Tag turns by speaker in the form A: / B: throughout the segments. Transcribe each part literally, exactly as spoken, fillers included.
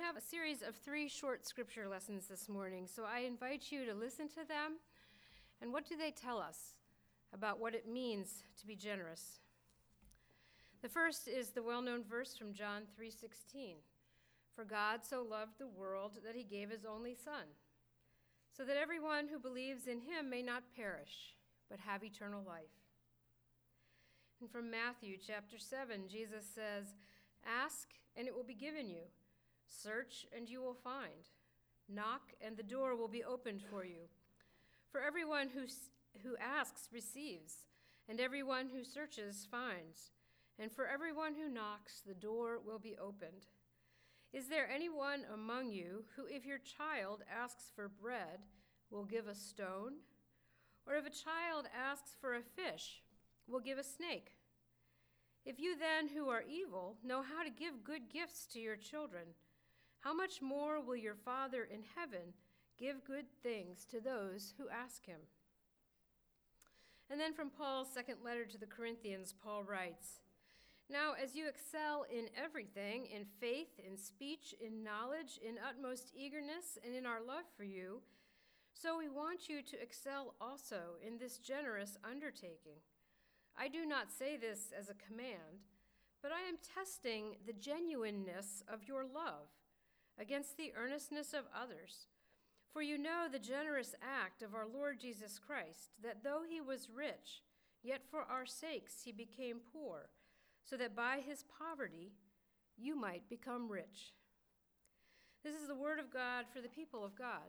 A: have a series of three short scripture lessons this morning, so I invite you to listen to them. And what do they tell us about what it means to be generous? The first is the well-known verse from John three sixteen. For God so loved the world that he gave his only Son, so that everyone who believes in him may not perish, but have eternal life. And from Matthew chapter seven, Jesus says, ask, and it will be given you. Search, and you will find. Knock, and the door will be opened for you. For everyone who, who asks receives, and everyone who searches finds. And for everyone who knocks, the door will be opened. Is there anyone among you who, if your child asks for bread, will give a stone? Or if a child asks for a fish, will give a snake? If you then, who are evil, know how to give good gifts to your children, how much more will your Father in heaven give good things to those who ask him? And then from Paul's second letter to the Corinthians, Paul writes, now as you excel in everything, in faith, in speech, in knowledge, in utmost eagerness, and in our love for you, so we want you to excel also in this generous undertaking. I do not say this as a command, but I am testing the genuineness of your love against the earnestness of others. For you know the generous act of our Lord Jesus Christ, that though he was rich, yet for our sakes he became poor, so that by his poverty you might become rich. This is the word of God for the people of God.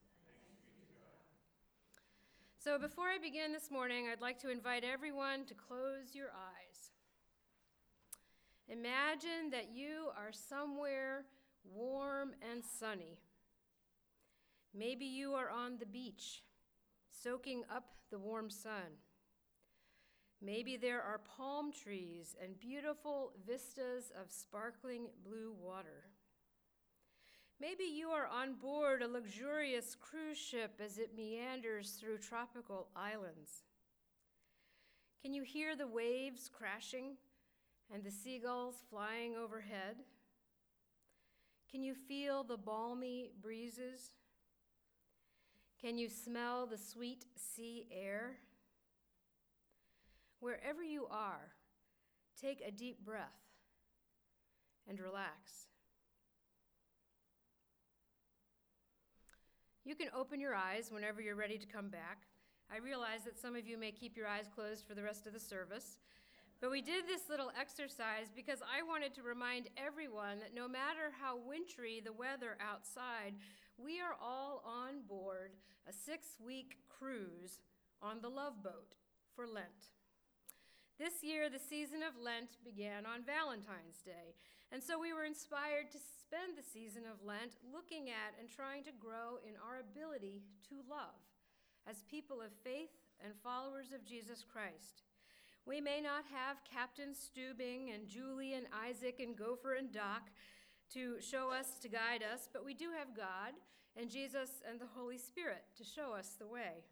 A: So before I begin this morning, I'd like to invite everyone to close your eyes. Imagine that you are somewhere warm and sunny. Maybe you are on the beach, soaking up the warm sun. Maybe there are palm trees and beautiful vistas of sparkling blue water. Maybe you are on board a luxurious cruise ship as it meanders through tropical islands. Can you hear the waves crashing and the seagulls flying overhead? Can you feel the balmy breezes? Can you smell the sweet sea air? Wherever you are, take a deep breath and relax. You can open your eyes whenever you're ready to come back. I realize that some of you may keep your eyes closed for the rest of the service, but we did this little exercise because I wanted to remind everyone that no matter how wintry the weather outside, we are all on board a six-week cruise on the Love Boat for Lent. This year, the season of Lent began on Valentine's Day, and so we were inspired to spend the season of Lent looking at and trying to grow in our ability to love as people of faith and followers of Jesus Christ. We may not have Captain Stubing and Julie and Isaac and Gopher and Doc to show us, to guide us, but we do have God and Jesus and the Holy Spirit to show us the way.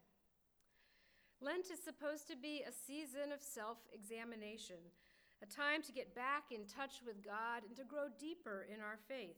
A: Lent is supposed to be a season of self-examination, a time to get back in touch with God and to grow deeper in our faith.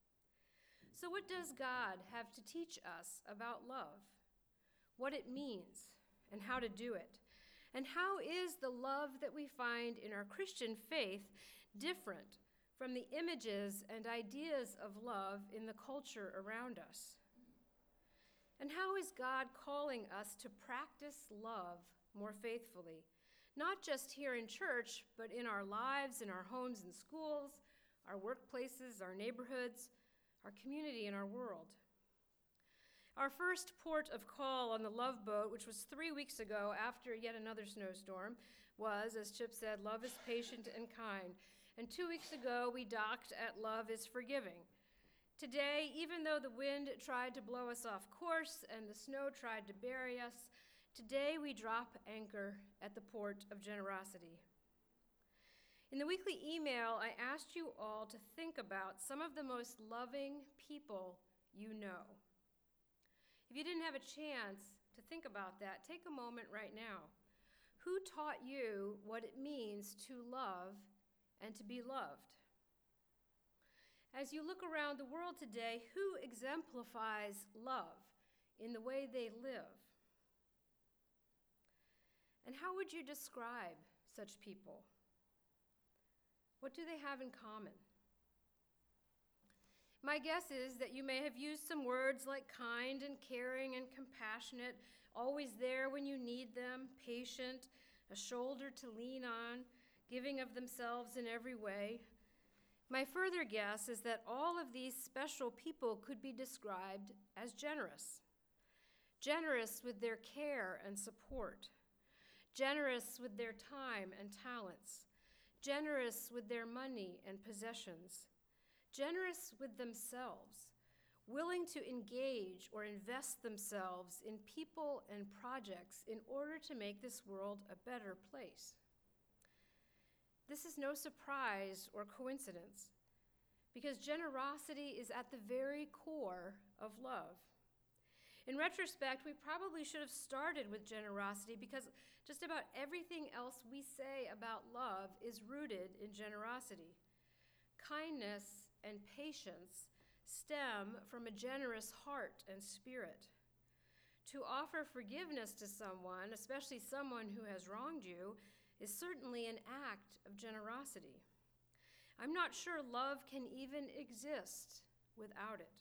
A: So what does God have to teach us about love? What it means and how to do it? And how is the love that we find in our Christian faith different from the images and ideas of love in the culture around us? And how is God calling us to practice love more faithfully, not just here in church, but in our lives, in our homes and schools, our workplaces, our neighborhoods, our community, and our world? Our first port of call on the Love Boat, which was three weeks ago after yet another snowstorm, was, as Chip said, love is patient and kind. And two weeks ago, we docked at Love is Forgiving. Today, even though the wind tried to blow us off course and the snow tried to bury us, today we drop anchor at the port of Generosity. In the weekly email, I asked you all to think about some of the most loving people you know. If you didn't have a chance to think about that, take a moment right now. Who taught you what it means to love and to be loved? As you look around the world today, who exemplifies love in the way they live? And how would you describe such people? What do they have in common? My guess is that you may have used some words like kind and caring and compassionate, always there when you need them, patient, a shoulder to lean on, giving of themselves in every way. My further guess is that all of these special people could be described as generous. Generous with their care and support. Generous with their time and talents. Generous with their money and possessions. Generous with themselves, willing to engage or invest themselves in people and projects in order to make this world a better place. This is no surprise or coincidence, because generosity is at the very core of love. In retrospect, we probably should have started with generosity because just about everything else we say about love is rooted in generosity. Kindness and patience stem from a generous heart and spirit. To offer forgiveness to someone, especially someone who has wronged you, is certainly an act of generosity. I'm not sure love can even exist without it.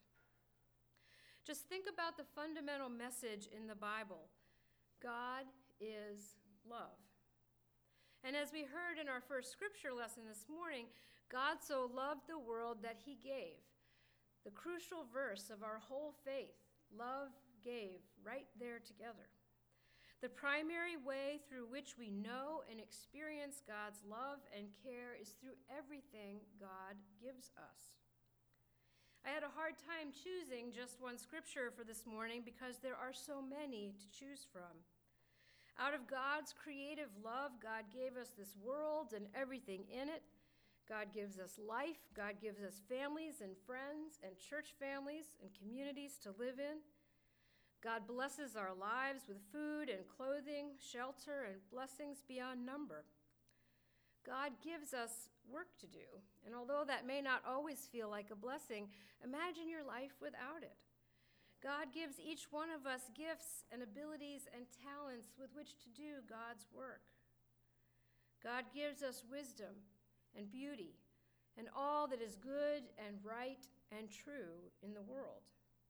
A: Just think about the fundamental message in the Bible. God is love. And as we heard in our first scripture lesson this morning, God so loved the world that he gave. The crucial verse of our whole faith, love gave, right there together. The primary way through which we know and experience God's love and care is through everything God gives us. I had a hard time choosing just one scripture for this morning because there are so many to choose from. Out of God's creative love, God gave us this world and everything in it. God gives us life. God gives us families and friends and church families and communities to live in. God blesses our lives with food and clothing, shelter, and blessings beyond number. God gives us work to do, and although that may not always feel like a blessing, imagine your life without it. God gives each one of us gifts and abilities and talents with which to do God's work. God gives us wisdom and beauty and all that is good and right and true in the world.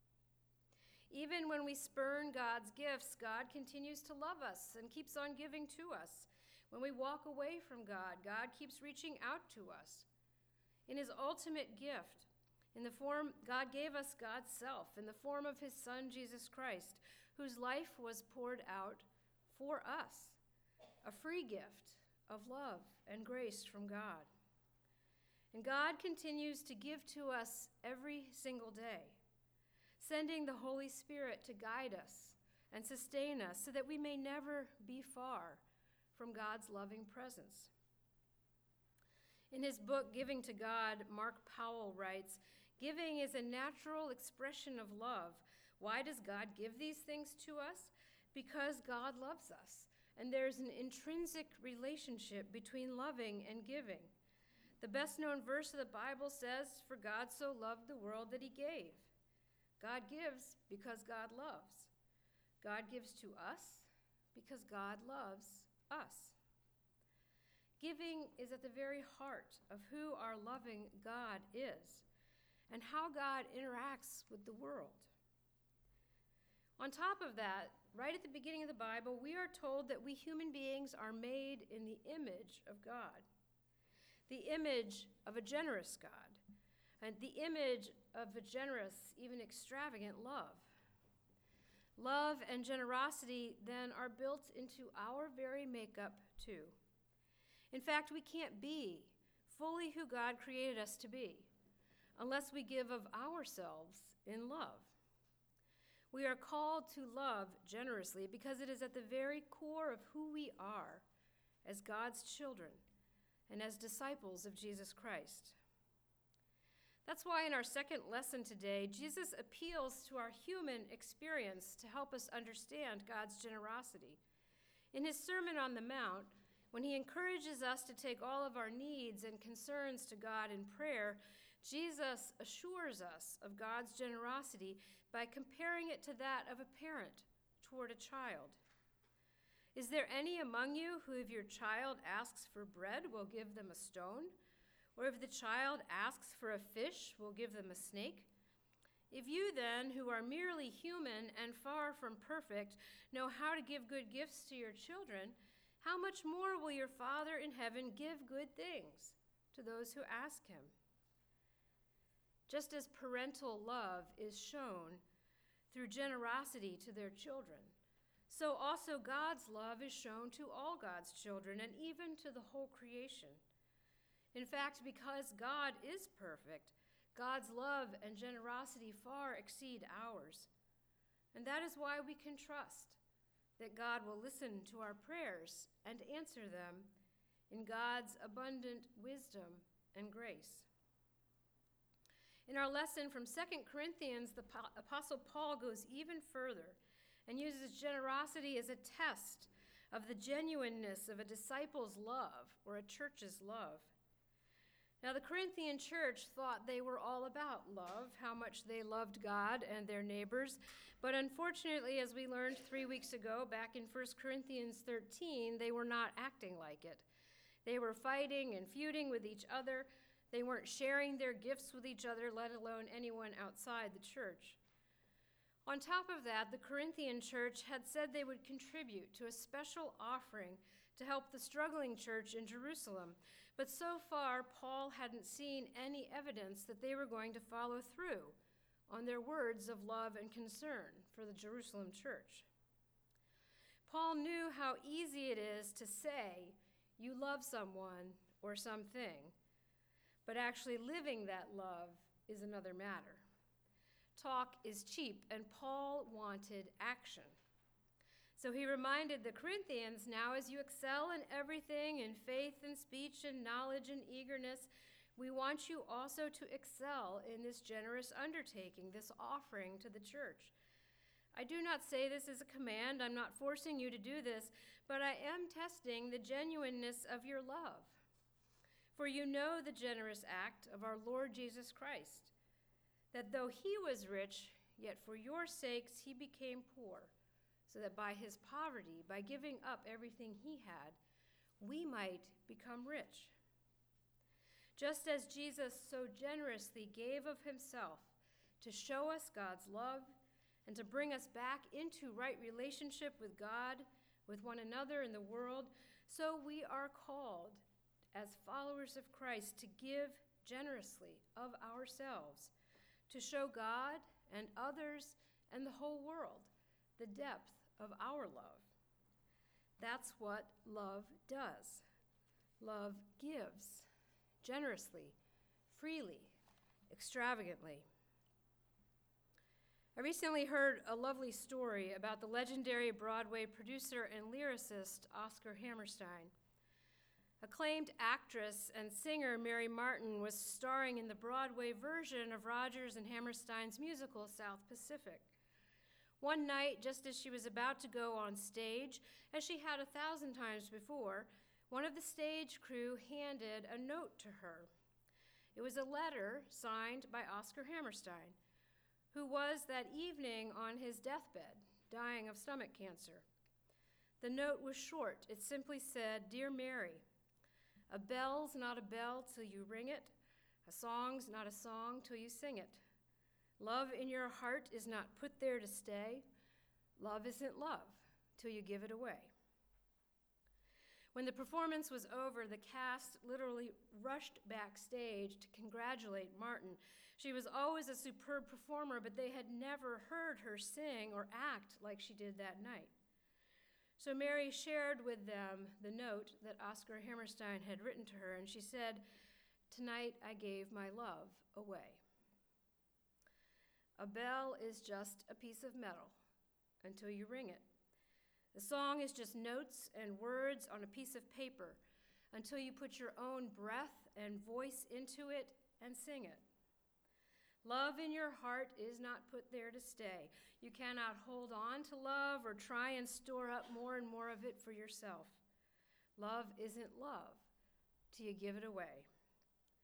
A: Even when we spurn God's gifts, God continues to love us and keeps on giving to us. When we walk away from God, God keeps reaching out to us. In his ultimate gift, in the form, God gave us God's self in the form of his Son, Jesus Christ, whose life was poured out for us, a free gift of love and grace from God. And God continues to give to us every single day, sending the Holy Spirit to guide us and sustain us so that we may never be far from God's loving presence. In his book, Giving to God, Mark Powell writes, "Giving is a natural expression of love. Why does God give these things to us? Because God loves us, and there's an intrinsic relationship between loving and giving. The best-known verse of the Bible says, 'For God so loved the world that he gave.' God gives because God loves. God gives to us because God loves us. Giving is at the very heart of who our loving God is and how God interacts with the world. On top of that, right at the beginning of the Bible, we are told that we human beings are made in the image of God, the image of a generous God, and the image of a generous, even extravagant love. Love and generosity then are built into our very makeup too. In fact, we can't be fully who God created us to be unless we give of ourselves in love. We are called to love generously because it is at the very core of who we are as God's children and as disciples of Jesus Christ. That's why in our second lesson today, Jesus appeals to our human experience to help us understand God's generosity. In his Sermon on the Mount, when he encourages us to take all of our needs and concerns to God in prayer, Jesus assures us of God's generosity by comparing it to that of a parent toward a child. Is there any among you who, if your child asks for bread, will give them a stone? Or if the child asks for a fish, will give them a snake? If you then, who are merely human and far from perfect, know how to give good gifts to your children, how much more will your Father in heaven give good things to those who ask him? Just as parental love is shown through generosity to their children, so also God's love is shown to all God's children and even to the whole creation. In fact, because God is perfect, God's love and generosity far exceed ours. And that is why we can trust that God will listen to our prayers and answer them in God's abundant wisdom and grace. In our lesson from Second Corinthians, the Apostle Paul goes even further and uses generosity as a test of the genuineness of a disciple's love or a church's love. Now, the Corinthian church thought they were all about love, how much they loved God and their neighbors. But unfortunately, as we learned three weeks ago, back in First Corinthians thirteen, they were not acting like it. They were fighting and feuding with each other. They weren't sharing their gifts with each other, let alone anyone outside the church. On top of that, the Corinthian church had said they would contribute to a special offering to help the struggling church in Jerusalem. But so far, Paul hadn't seen any evidence that they were going to follow through on their words of love and concern for the Jerusalem church. Paul knew how easy it is to say you love someone or something, but actually living that love is another matter. Talk is cheap, and Paul wanted action. So he reminded the Corinthians, now as you excel in everything, in faith and speech and knowledge and eagerness, we want you also to excel in this generous undertaking, this offering to the church. I do not say this as a command. I'm not forcing you to do this, but I am testing the genuineness of your love. For you know the generous act of our Lord Jesus Christ, that though he was rich, yet for your sakes he became poor, so that by his poverty, by giving up everything he had, we might become rich. Just as Jesus so generously gave of himself to show us God's love and to bring us back into right relationship with God, with one another in the world, so we are called as followers of Christ to give generously of ourselves, to show God and others and the whole world the depth of our love. That's what love does. Love gives generously, freely, extravagantly. I recently heard a lovely story about the legendary Broadway producer and lyricist Oscar Hammerstein. Acclaimed actress and singer Mary Martin was starring in the Broadway version of Rodgers and Hammerstein's musical South Pacific. One night, just as she was about to go on stage, as she had a thousand times before, one of the stage crew handed a note to her. It was a letter signed by Oscar Hammerstein, who was that evening on his deathbed, dying of stomach cancer. The note was short. It simply said, "Dear Mary, a bell's not a bell till you ring it. A song's not a song till you sing it. Love in your heart is not put there to stay. Love isn't love till you give it away." When the performance was over, the cast literally rushed backstage to congratulate Martin. She was always a superb performer, but they had never heard her sing or act like she did that night. So Mary shared with them the note that Oscar Hammerstein had written to her, and she said, "Tonight I gave my love away." A bell is just a piece of metal until you ring it. The song is just notes and words on a piece of paper until you put your own breath and voice into it and sing it. Love in your heart is not put there to stay. You cannot hold on to love or try and store up more and more of it for yourself. Love isn't love till you give it away.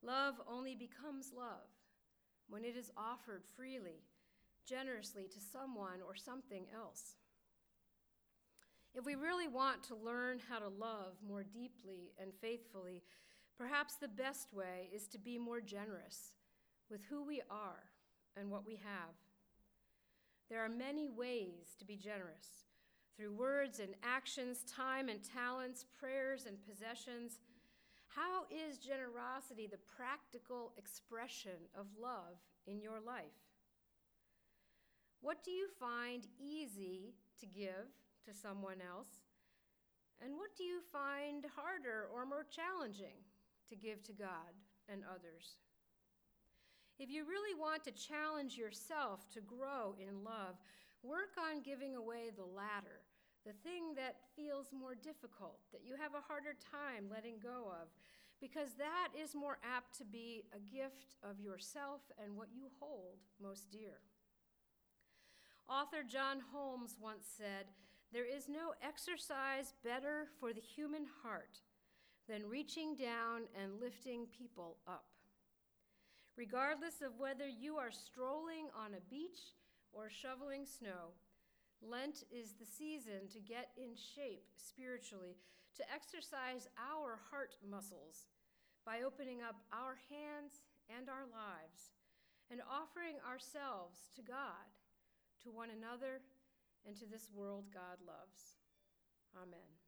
A: Love only becomes love when it is offered freely, generously to someone or something else. If we really want to learn how to love more deeply and faithfully, perhaps the best way is to be more generous with who we are and what we have. There are many ways to be generous, through words and actions, time and talents, prayers and possessions. How is generosity the practical expression of love in your life? What do you find easy to give to someone else? And what do you find harder or more challenging to give to God and others? If you really want to challenge yourself to grow in love, work on giving away the latter, the thing that feels more difficult, that you have a harder time letting go of, because that is more apt to be a gift of yourself and what you hold most dear. Author John Holmes once said, "There is no exercise better for the human heart than reaching down and lifting people up." Regardless of whether you are strolling on a beach or shoveling snow, Lent is the season to get in shape spiritually, to exercise our heart muscles by opening up our hands and our lives and offering ourselves to God, to one another, and to this world God loves. Amen.